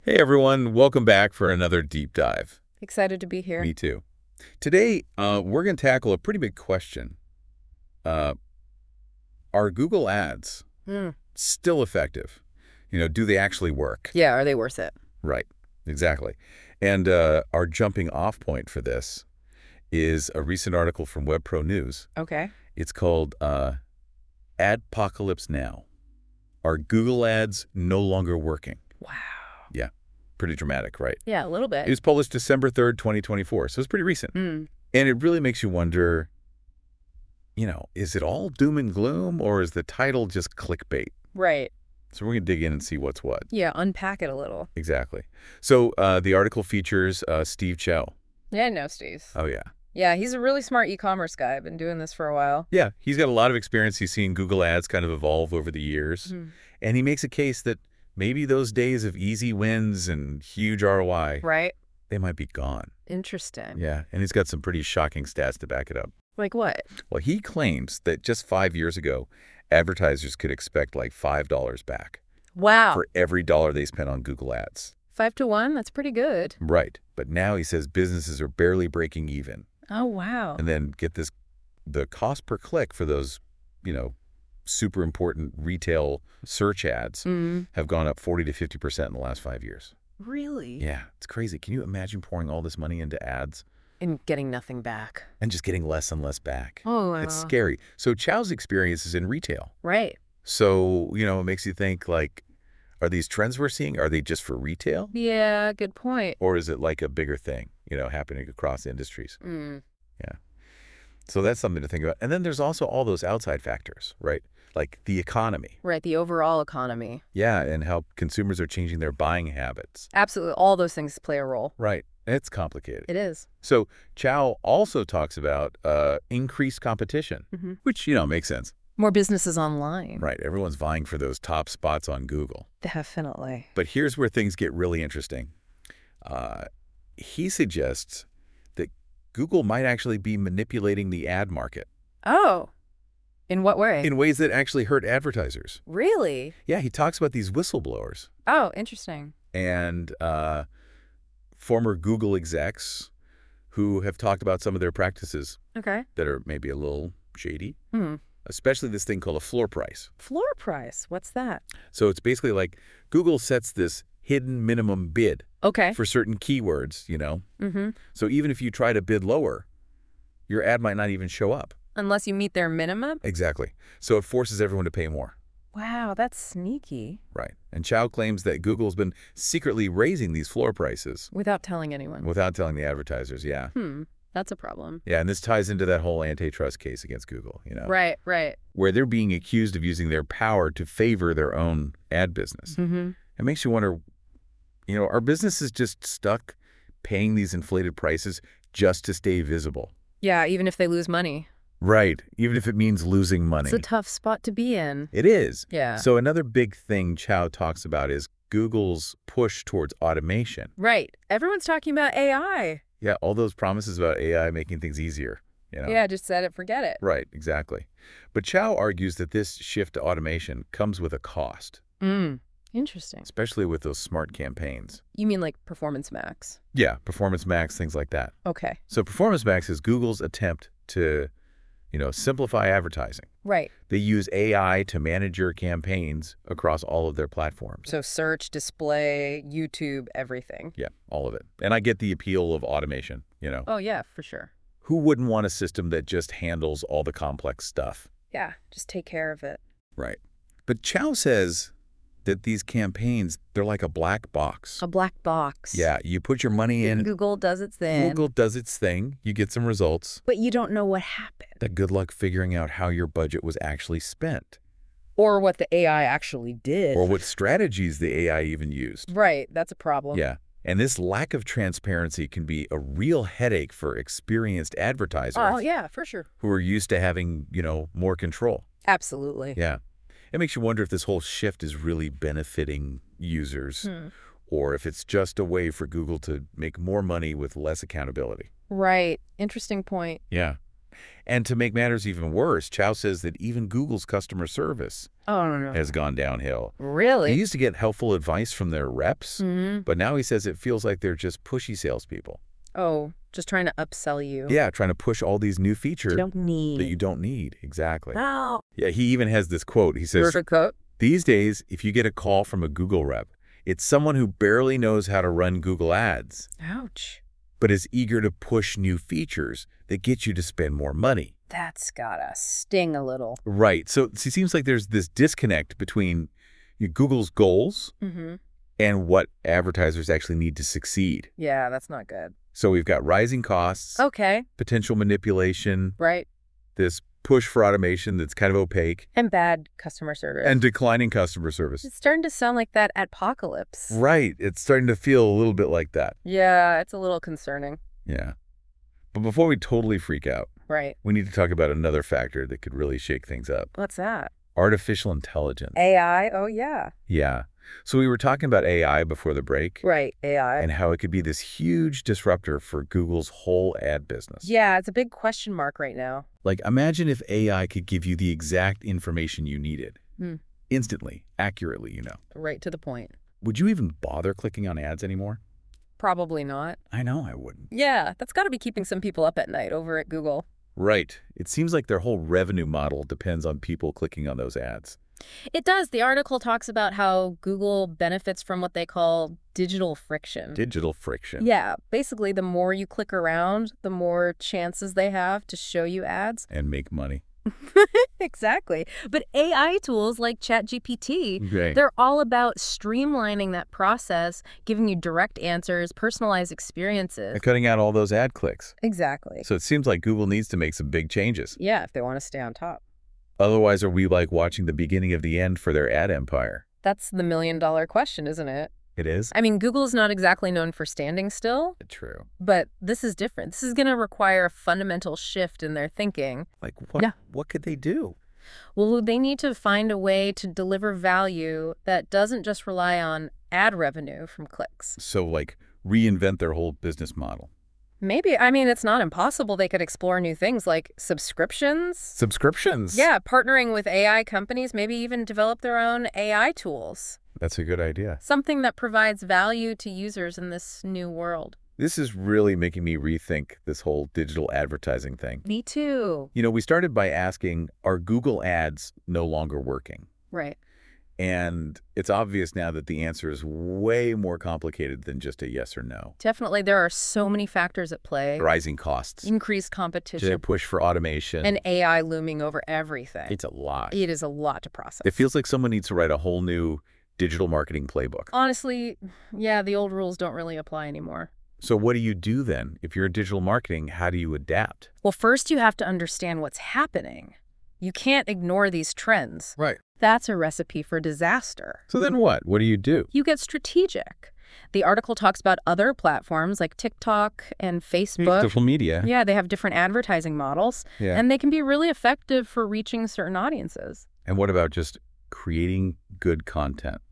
Hey everyone, welcome back for another deep dive. Excited to be here. Me too. Today, we're going to tackle a pretty big question. Uh, are Google ads Hmm. still effective? Do they actually work? Yeah, are they worth it? Right, exactly. And our jumping off point for this is a recent article from WebPro News. Okay. It's called Adpocalypse Now. Are Google ads no longer working? Wow. Yeah, pretty dramatic, right? Yeah, a little It bit. was published December 3rd, 2024, so it's pretty recent. Hmm. And it really makes you wonder, is it all doom and gloom or is the title just clickbait? Right. So we're going to dig in and see what's what. Yeah, unpack it a little. Exactly. So the article features Steve Chow. Yeah, I know Steve. Oh, yeah. Yeah, he's a really smart e-commerce guy. I've been doing this for a while. Yeah, he's got a lot of experience. He's seen Google ads kind of evolve over the years. Hmm. And he makes a case that maybe those days of easy wins and huge ROI, Right? they might be gone. Interesting. Yeah, and he's got some pretty shocking stats to back it up. Like what? Well, he claims that just 5 years ago, advertisers could expect like $5 back Wow. for every dollar they spent on Google ads. 5 to 1? That's pretty good. Right. But now he says businesses are barely breaking even. Oh, wow. And then get this, the cost per click for those, super important retail search ads Mm. have gone up 40 to 50% in the last 5 years. Really? Yeah, it's crazy. Can you imagine pouring all this money into ads And getting nothing back. and just getting less and less back? Oh, It's scary. So Chow's experience is in retail. right. So, it makes you think, like, are these trends we're seeing, are they just for retail? Yeah, good point. Or is it like a bigger thing, happening across industries? Mm. Yeah. So that's something to think about. And then there's also all those outside factors, right? Like the economy. Right, the overall economy. Yeah, and how consumers are changing their buying habits. Absolutely. All those things play a role. Right. It's complicated. It is. So Chow also talks about increased competition, Mm-hmm. which, makes sense. More businesses online. Right. Everyone's vying for those top spots on Google. Definitely. But here's where things get really interesting. He suggests that Google might actually be manipulating the ad market Oh, in what way? in ways that actually hurt advertisers. Really? Yeah, he talks about these whistleblowers Oh, interesting. and former Google execs who have talked about some of their practices Okay. that are maybe a little shady, Hmm. especially this thing called a floor price. Floor price. What's that? So it's basically like Google sets this hidden minimum bid Okay. for certain keywords, Mm-hmm. So even if you try to bid lower, your ad might not even show up. Unless you meet their minimum? Exactly. So it forces everyone to pay more. Wow, that's sneaky. Right. And Chow claims that Google's been secretly raising these floor prices Without telling anyone. without telling the advertisers. Yeah. That's a problem. Yeah, and this ties into that whole antitrust case against Google, Right, right. where they're being accused of using their power to favor their own ad business. Mm-hmm. It makes you wonder, are businesses just stuck paying these inflated prices just to stay visible? Yeah, even if they lose money. Right, even if it means losing money. It's a tough spot to be in. It is. Yeah. So another big thing Chow talks about is Google's push towards automation. Right. Everyone's talking about AI. Yeah, all those promises about AI making things easier. Yeah, just set it, forget it. Right, exactly. But Chow argues that this shift to automation comes with a cost, Interesting. especially with those smart campaigns. You mean like Performance Max? Yeah, Performance Max, things like that. Okay. So Performance Max is Google's attempt to, simplify advertising. Right. They use AI to manage your campaigns across all of their platforms. So search, display, YouTube, everything. Yeah, all of it. And I get the appeal of automation, Oh, yeah, for sure. Who wouldn't want a system that just handles all the complex stuff? Yeah, just take care of it. Right. But Chow says that these campaigns, they're like a black box. A black box. Yeah, you put your money in, Google does its thing. Google does its thing, you get some results. But you don't know what happened. That good luck figuring out how your budget was actually spent. Or what the AI actually did. Or what strategies the AI even used. Right, that's a problem. Yeah. And this lack of transparency can be a real headache for experienced advertisers. Oh, yeah, for sure. Who are used to having, more control. Absolutely. Yeah. It makes you wonder if this whole shift is really benefiting users or if it's just a way for Google to make more money with less accountability. Right. Interesting point. Yeah. And to make matters even worse, Chow says that even Google's customer service Oh, no. has gone downhill. He Really? used to get helpful advice from their reps, Mm-hmm. but now he says it feels like they're just pushy salespeople. Oh, just trying to upsell you. Yeah, trying to push all these new features You don't need. that you don't need. Exactly. No. Yeah, he even has this quote. He says, Sugarcoat. these days, if you get a call from a Google rep, it's someone who barely knows how to run Google Ads, Ouch. but is eager to push new features that get you to spend more money. That's gotta sting a little. Right. So it seems like there's this disconnect between Google's goals Mm-hmm. and what advertisers actually need to succeed. Yeah, that's not good. So we've got rising costs, Okay. potential manipulation, Right. this push for automation that's kind of opaque, And bad customer service. and declining customer service. It's starting to sound like that apocalypse. Right. It's starting to feel a little bit like that. Yeah, it's a little concerning. Yeah. But before we totally freak out, Right. we need to talk about another factor that could really shake things up. What's that? Artificial intelligence. AI? Oh, yeah. Yeah. So we were talking about AI before the break Right, AI. and how it could be this huge disruptor for Google's whole ad business. Yeah, it's a big question mark right now. Like, imagine if AI could give you the exact information you needed. Hmm. Instantly, accurately, Right to the point. Would you even bother clicking on ads anymore? Probably not. I know I wouldn't. Yeah, that's got to be keeping some people up at night over at Google. Right. It seems like their whole revenue model depends on people clicking on those ads. It does. The article talks about how Google benefits from what they call digital friction. Digital friction. Yeah, basically, the more you click around, the more chances they have to show you ads. And make money. Exactly. But AI tools like ChatGPT, Okay. they're all about streamlining that process, giving you direct answers, personalized experiences. And cutting out all those ad clicks. Exactly. So it seems like Google needs to make some big changes. Yeah, if they want to stay on top. Otherwise, are we like watching the beginning of the end for their ad empire? That's the million-dollar question, isn't it? It is? I mean, Google's not exactly known for standing still, True. but this is different. This is going to require a fundamental shift in their thinking. Like, what, Yeah. what could they do? Well, they need to find a way to deliver value that doesn't just rely on ad revenue from clicks. So, like, reinvent their whole business model. Maybe. I mean, it's not impossible. They could explore new things like subscriptions. Subscriptions. Yeah, partnering with AI companies, maybe even develop their own AI tools. That's a good idea. Something that provides value to users in this new world. This is really making me rethink this whole digital advertising thing. Me too. We started by asking, are Google ads no longer working? Right. And it's obvious now that the answer is way more complicated than just a yes or no. Definitely, there are so many factors at play. Rising costs, Increased to competition, push for automation. and AI looming over everything. It's a lot. It is a lot to process. It feels like someone needs to write a whole new digital marketing playbook. Honestly, yeah, the old rules don't really apply anymore. So what do you do then? If you're in digital marketing, how do you adapt? Well, first you have to understand what's happening. You can't ignore these trends. Right. That's a recipe for disaster. So then what? What do you do? You get strategic. The article talks about other platforms like TikTok and Facebook. Social media. Yeah, they have different advertising models, Yeah. and they can be really effective for reaching certain audiences. And what about just creating good content,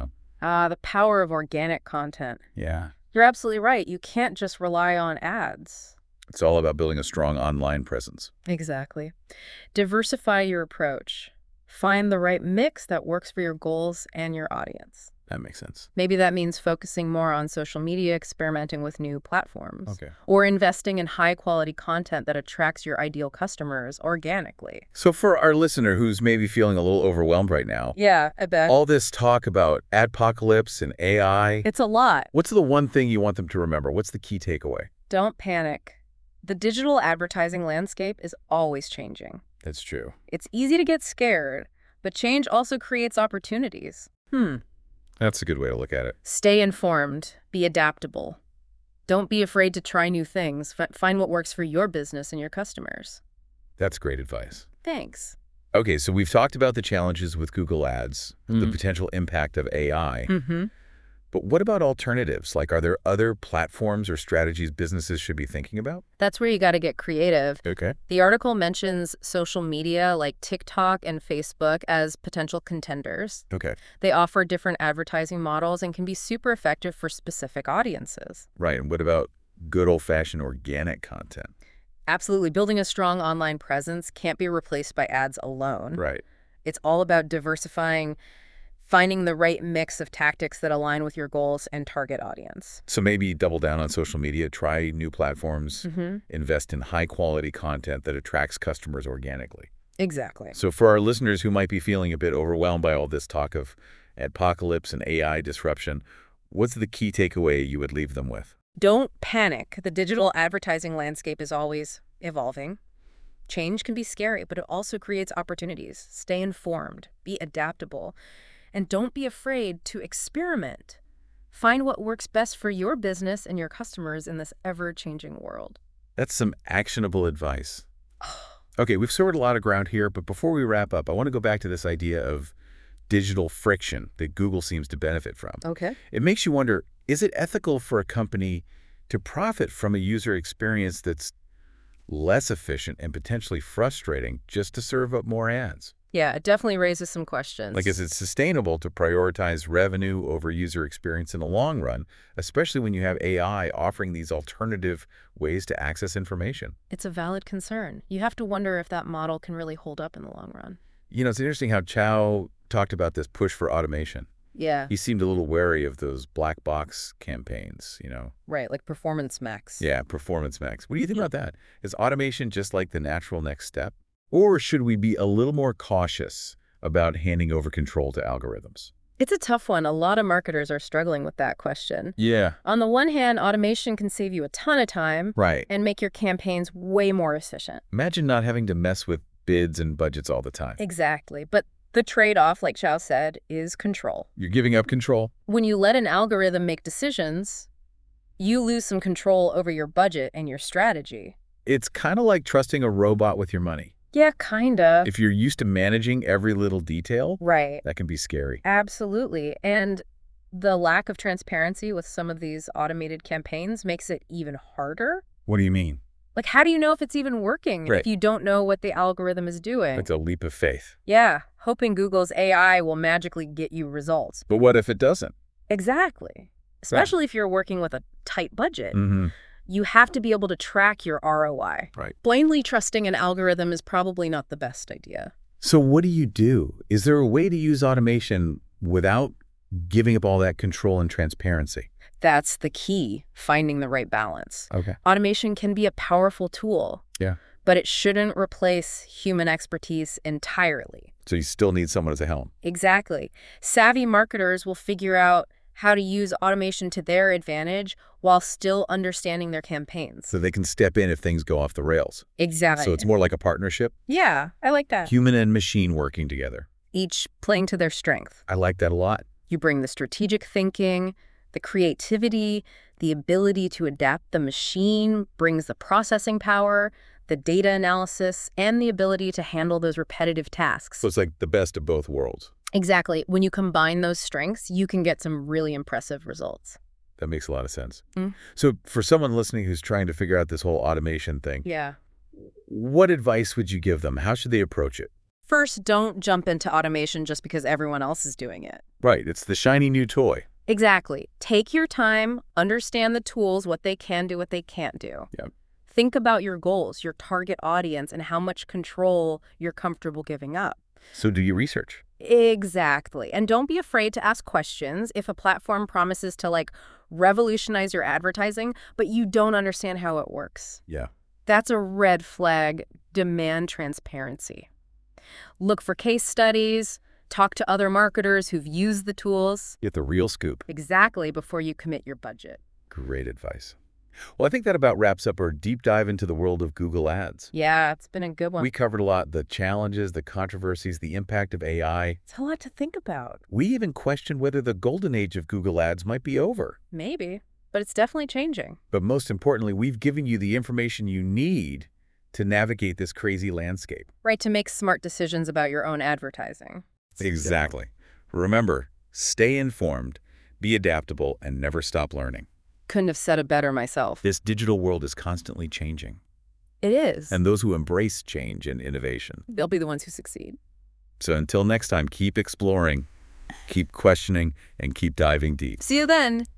The power of organic content. Yeah. You're absolutely right. You can't just rely on ads. It's all about building a strong online presence. Exactly. Diversify your approach. Find the right mix that works for your goals and your audience. That makes sense. Maybe that means focusing more on social media, experimenting with new platforms, Okay. or investing in high-quality content that attracts your ideal customers organically. So for our listener who's maybe feeling a little overwhelmed right now, Yeah, I bet. all this talk about adpocalypse and AI, It's a lot. what's the one thing you want them to remember? What's the key takeaway? Don't panic. The digital advertising landscape is always changing. That's true. It's easy to get scared, but change also creates opportunities. That's a good way to look at it. Stay informed. Be adaptable. Don't be afraid to try new things. Find what works for your business and your customers. That's great advice. Thanks. Okay, so we've talked about the challenges with Google Ads, the potential impact of AI. Mm-hmm. But what about alternatives? Like, are there other platforms or strategies businesses should be thinking about? That's where you got to get creative. Okay. The article mentions social media like TikTok and Facebook as potential contenders. Okay. They offer different advertising models and can be super effective for specific audiences. Right. And what about good old-fashioned organic content? Absolutely. Building a strong online presence can't be replaced by ads alone. Right. It's all about diversifying, finding the right mix of tactics that align with your goals and target audience. So maybe double down on social media, try new platforms, Mm-hmm. invest in high-quality content that attracts customers organically. Exactly. So for our listeners who might be feeling a bit overwhelmed by all this talk of adpocalypse and AI disruption, what's the key takeaway you would leave them with? Don't panic. The digital advertising landscape is always evolving. Change can be scary, but it also creates opportunities. Stay informed, be adaptable, and don't be afraid to experiment. Find what works best for your business and your customers in this ever-changing world. That's some actionable advice. Okay, we've covered a lot of ground here, but before we wrap up, I want to go back to this idea of digital friction that Google seems to benefit from. Okay. It makes you wonder, is it ethical for a company to profit from a user experience that's less efficient and potentially frustrating just to serve up more ads? Yeah, it definitely raises some questions. Like, is it sustainable to prioritize revenue over user experience in the long run, especially when you have AI offering these alternative ways to access information? It's a valid concern. You have to wonder if that model can really hold up in the long run. You know, it's interesting how Chow talked about this push for automation. Yeah, He seemed a little wary of those black box campaigns, right, like Performance Max. Yeah, Performance Max. What do you think about that? Is automation just like the natural next step? Or should we be a little more cautious about handing over control to algorithms? It's a tough one. A lot of marketers are struggling with that question. Yeah. On the one hand, automation can save you a ton of time Right. and make your campaigns way more efficient. Imagine not having to mess with bids and budgets all the time. Exactly. But the trade-off, like Xiao said, is control. You're giving up control. When you let an algorithm make decisions, you lose some control over your budget and your strategy. It's kind of like trusting a robot with your money. Yeah, kinda. If you're used to managing every little detail, Right. that can be scary. Absolutely. And the lack of transparency with some of these automated campaigns makes it even harder. What do you mean? Like, how do you know if it's even working Right. if you don't know what the algorithm is doing? It's a leap of faith. Yeah, hoping Google's AI will magically get you results. But what if it doesn't? Exactly. Especially if you're working with a tight budget. Mm-hmm. You have to be able to track your ROI. Right. Blindly trusting an algorithm is probably not the best idea. So what do you do? Is there a way to use automation without giving up all that control and transparency? That's the key, finding the right balance. Okay. Automation can be a powerful tool. Yeah. But it shouldn't replace human expertise entirely. So you still need someone at the helm. Exactly. Savvy marketers will figure out how to use automation to their advantage while still understanding their campaigns. So they can step in if things go off the rails. Exactly. So it's more like a partnership, Yeah, I like that. human and machine working together. Each playing to their strength. I like that a lot. You bring the strategic thinking, the creativity, the ability to adapt. The machine brings the processing power, the data analysis, and the ability to handle those repetitive tasks. So it's like the best of both worlds. Exactly. When you combine those strengths, you can get some really impressive results. That makes a lot of sense. Mm. So for someone listening who's trying to figure out this whole automation thing, Yeah. what advice would you give them? How should they approach it? First, don't jump into automation just because everyone else is doing it. Right. It's the shiny new toy. Exactly. Take your time, understand the tools, what they can do, what they can't do. Yep. Think about your goals, your target audience, and how much control you're comfortable giving up. So do your research. Exactly. And don't be afraid to ask questions. If a platform promises to revolutionize your advertising, but you don't understand how it works, Yeah. that's a red flag. Demand transparency. Look for case studies, talk to other marketers who've used the tools. Get the real scoop. Exactly before you commit your budget. Great advice. Well, I think that about wraps up our deep dive into the world of Google Ads. Yeah, it's been a good one. We covered a lot, the challenges, the controversies, the impact of AI. It's a lot to think about. We even questioned whether the golden age of Google Ads might be over. Maybe, but it's definitely changing. But most importantly, we've given you the information you need to navigate this crazy landscape. Right, to make smart decisions about your own advertising. Exactly. Remember, stay informed, be adaptable, and never stop learning. Couldn't have said it better myself. This digital world is constantly changing, It is. and those who embrace change and innovation. They'll be the ones who succeed. So until next time, keep exploring, keep questioning, and keep diving deep. See you then.